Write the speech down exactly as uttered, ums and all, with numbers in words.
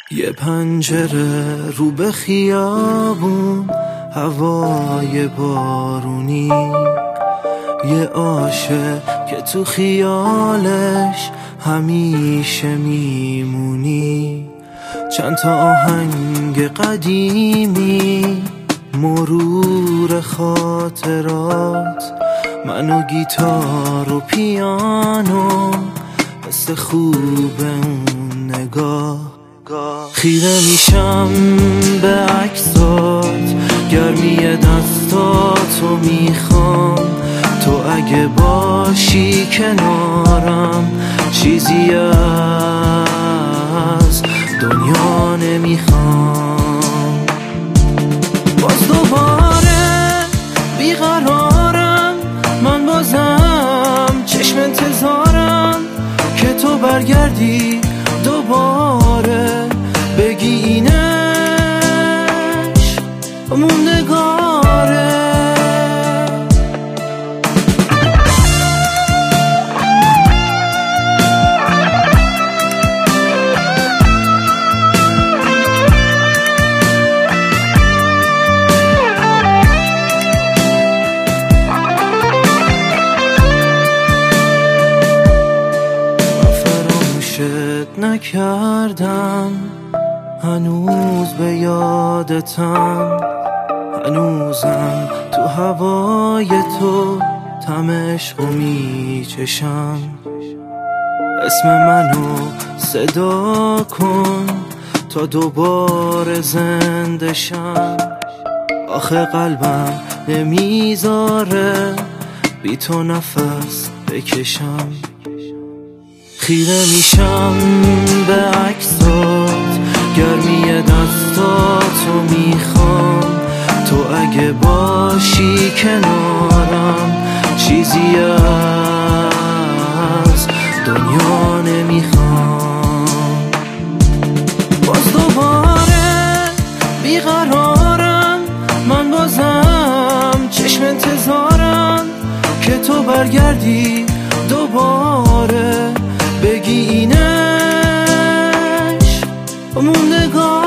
یه پنجره رو به خیابون، هوای بارونی، یه عاشق که تو خیالش همیشه میمونی، چند تا آهنگ قدیمی، مرور خاطرات، من و گیتار و پیانو، حس خوب اون نگاه. خیره میشم به عکسات، گرمی دستاتو میخوام، تو اگه باشی کنارم چیزی از دنیا نمیخوام. باز دوباره بیقرارم، من بازم چشم انتظارم که تو برگردی دوباره، بگی اینش موندگاره. نکردم هنوز به یادتم، هنوزم تو هوای تو طعم عشقو میچشم. اسم منو صدا کن تا دوباره زنده شم، آخه قلبم نمیذاره بی تو نفس بکشم. خیره میشم به عکسات، گرمی دستاتو میخوام، تو اگه باشی کنارم چیزی از دنیا نمیخوام. باز دوباره بیقرارم، من بازم چشم انتظارم که تو برگردی دوباره، بگی اینش موندگار.